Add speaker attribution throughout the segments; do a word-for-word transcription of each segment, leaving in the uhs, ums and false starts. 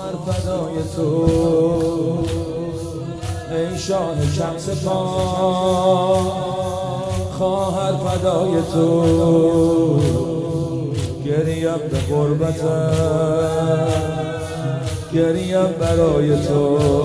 Speaker 1: خواهر فدای تو ای شاه شمس پا، خواهر فدای تو گریم به غربتم، گریم برای تو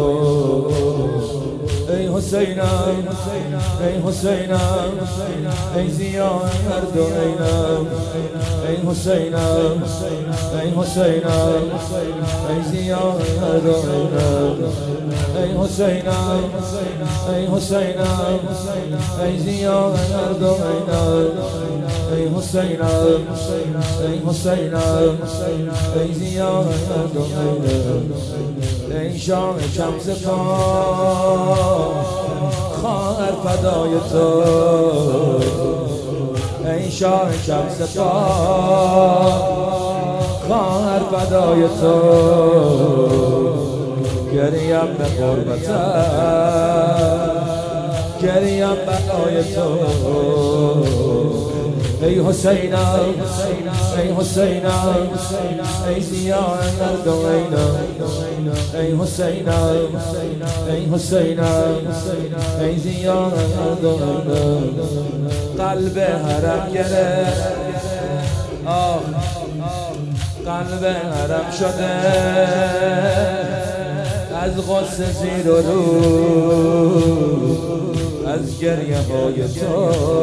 Speaker 1: ای حسینم، ای حسینم، ای زیان هر دو عینم، ای حسینم، ای حسینم، ای زیان هر دو عینم، ای حسینم، ای حسینم، ای زیان هر دو عینم، ای حسینم، ای حسینم، ای زیان هر دو عینم، ای شاه شمس پا، خواهر فدای تو ای شاه شمس پا، خواهر فدای تو گریم به غربتم، گریم برای تو ای حسینم، ای حسینم، ای زیان هر دو عینم، ای حسینم، ای حسینم، ای زیان هر دو عینم، قلب حرم گرفت، آه قلب حرم شده از غصه زیر و رو، از گریه های تو،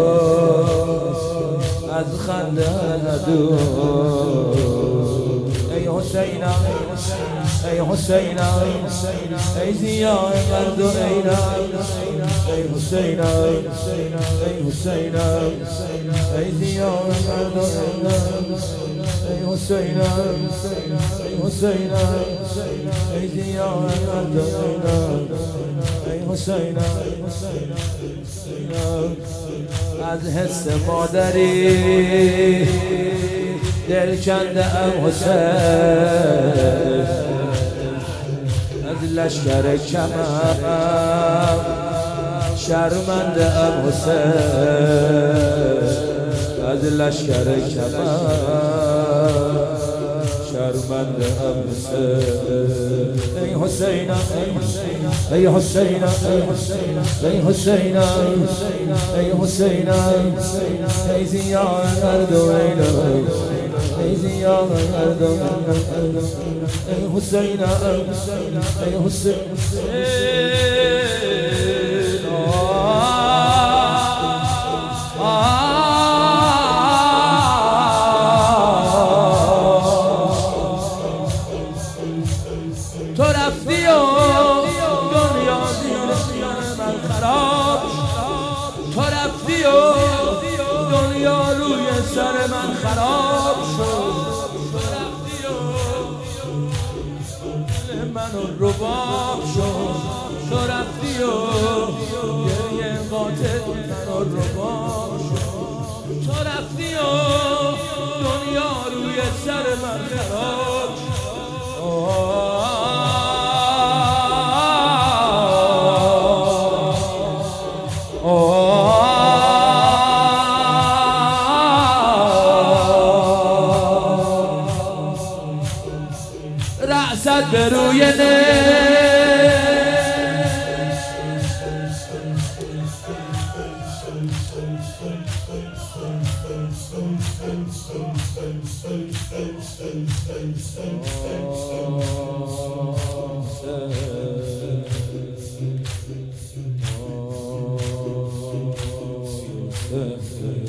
Speaker 1: از خنده عدو ای حسینم، ای حسینم، ای زیان هر دو عینم، ای حسینم، ای حسینم، ای زیان هر دو عینم، ای حسینم، ای حسینم، ای زیان هر دو عینم، ای حسینم. از حس مادری دل کنده ام حسین، از لشکر کمم شرمنده ام حسین، از لشکر کمم شرمنده ام حسین، ای حسینم، ای حسینم، ای حسینم، ای حسینم، ای زیان هر دو عینم، ای زیان هر دو عینم، ای حسینم، ای حسین تو رفتی و دنیا زیر من خراب، تو رفتی و دنیا روی سر من خراب شد، تو رفتی و دل من رباب شد، تو رفتی و گریه قاتل من رباب شد، تو رفتی و دنیا روی سر من خراب شد. رأست به روی نه oh,